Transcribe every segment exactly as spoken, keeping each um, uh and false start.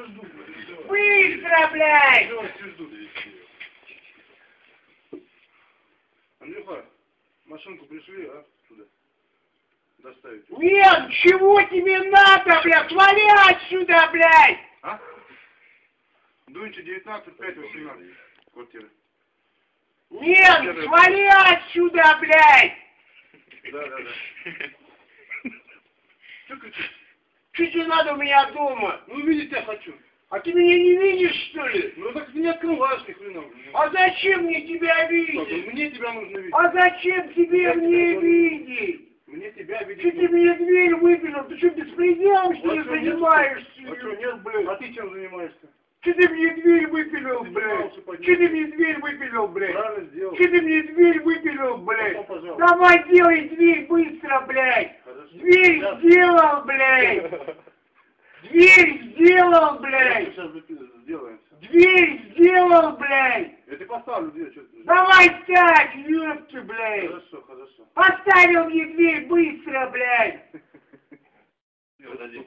тебя жду, блядь. Быстро, блядь! Я тебя жду. Андрюха, машинку пришли, а? Сюда. Доставить. Нет, чего тебе надо, блядь? Свали отсюда, блядь! А? Дуйте девятнадцать пять восемнадцать. Квартира. Нет, свали отсюда, блядь! Да, да, да. Что кричишь? Что тебе надо у меня дома? Ну увидеть тебя хочу. А ты меня не видишь, что ли? Ну так ты не открываешь ни хрена. А зачем мне тебя Что, видеть? мне тебя нужно видеть. А зачем тебе Я мне тебя видеть? Мне тебя видеть. Что ты мне дверь выпилил? Ты что, беспределом, что ли, А что, нет? занимаешься? А что, нет, блядь? А ты чем занимаешься? Что ты мне дверь выпилил, Ты блядь? пытался поднять. Что ты мне дверь выпилил, блядь? Правильно сделал. Что ты мне дверь выпилил, блядь? Потом, пожалуйста. Давай делай дверь быстро, блядь! Хорошо. Дверь Сейчас. сделал, блядь! Дверь сделал, блядь! Сейчас сделаем все. Дверь сделал, блядь! Я тебе поставлю дверь, что ты... Давай так, ёпты, блядь! Хорошо, хорошо. Поставил мне дверь быстро, блядь! Подожди.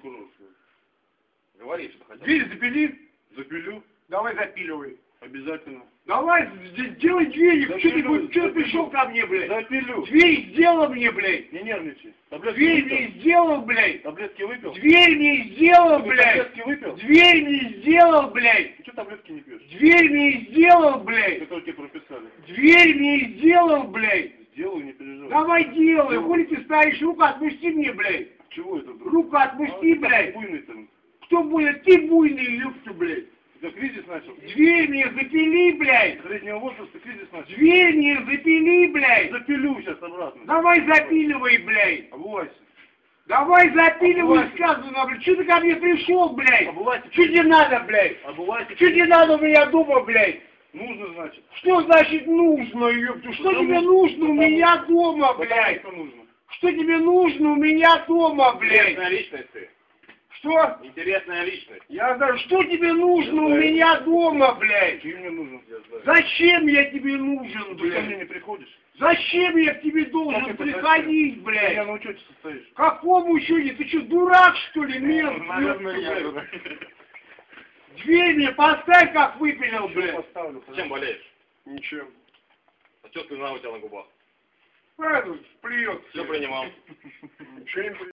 Говори, что хотел. Дверь запили? Запилю. Давай запиливай. Обязательно. Давай, з- делай дверь, что ты, Запилю, будешь- что ты запилю. пришел ко мне, блядь? Запилю. Дверь сделал мне, блядь! Не нервничай. Таблетки Дверь выпил? мне сделал, блядь! Таблетки выпил? Дверь мне сделал, Ты блядь! таблетки выпил? Дверь мне сделал, блядь! Ты что таблетки не пьешь? Дверь мне сделал, блядь! Которые тебе прописали. Дверь мне сделал, блядь! Сделаю, не переживай. Давай делай, Делай. хули ты стоишь, руку отпусти мне, блядь! Чего это вдруг? Руку отпусти, А, ты блядь! такой буйный там. Кто будет? Ты буйный, ёпта, блядь! У тебя кризис начал? Дверь мне запили, блядь! Среднего возраста кризис начал? Дверь мне запили, блядь! Запилю сейчас обратно. Давай запиливай, блядь! Обувайся. Давай запиливай, Обувайся. сказано, блядь! Че ты ко мне пришел, блядь? Обувайся. Че тебе надо, блядь? Обувайся. Че тебе надо у меня дома, блядь? Нужно, значит. Что значит нужно, ёпта? Что Потому- тебе нужно у потому- меня дома, Потому блядь? что нужно. Что тебе нужно у меня дома, блядь? Интересная личность ты. Что? Интересная личность. Я знаю, что тебе нужно у знаю. меня дома, блядь? Ты мне нужен. Зачем я тебе нужен, Ты ко мне блядь? не приходишь? Зачем я к тебе Как должен это приходить, зачем? Ты меня блядь? на учете состоишь. Какому учете? Ты что, дурак, что ли, мент? Наверное, я. ёпта, блядь? Дверь мне поставь, как выпилил, Всё блядь. поставлю. Чем болеешь? Ничем. А что слюна у тебя на губах? Правильно, плюет. Все принимал. Ничего не